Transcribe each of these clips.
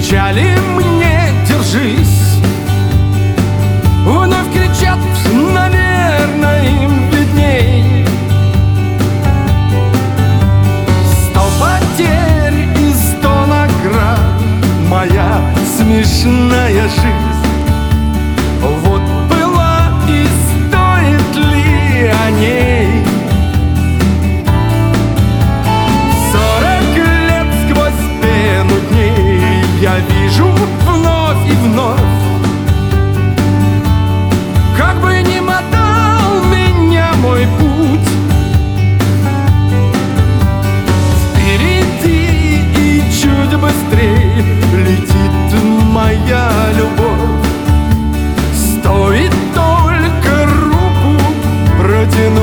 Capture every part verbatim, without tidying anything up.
кричали мне: держись. Вновь кричат, наверное, им видней. Сто потерь и сто наград, моя смешная жизнь. Вот была и стоит ли о ней? Сорок лет сквозь пену дней я вижу вновь и вновь. Как бы ни мотал меня мой путь, впереди и чуть быстрее летит моя любовь. Стоит только руку протянуть.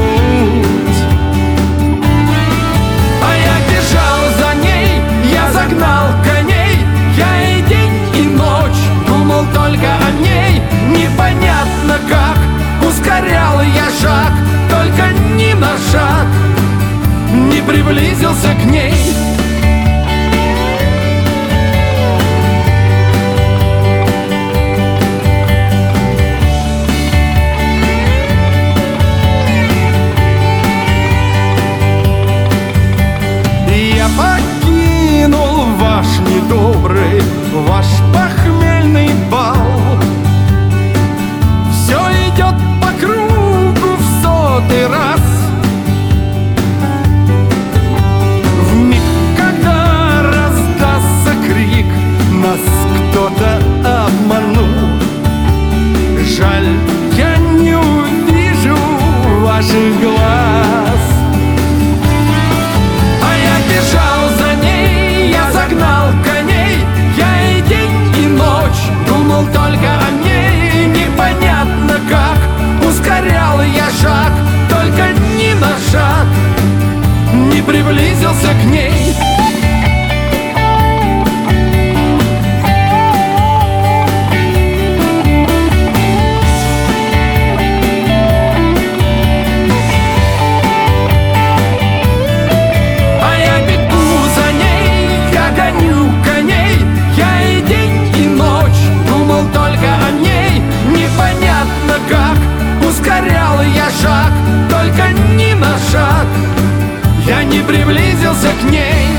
А я бежал за ней, я загнал коней. Я и день, и ночь думал только о ней. Непонятно как ускорял я шаг, только ни на шаг не приблизился к ней. Я покинул ваш недобрый, ваш похмельный бал. Все идет по кругу в сотый раз. В миг, когда раздастся крик, нас кто-то обманул. Жаль, я не увижу ваших глаз. А я бежал за ней, я загнал коней. Я и день, и ночь думал только о ней. Непонятно как ускорял я шаг, только ни на шаг не приблизился к ней. А я бегу за ней, я гоню коней. Я и день, и ночь думал только о ней. Непонятно как ускорял я шаг, только ни на шаг я не приблизился к ней.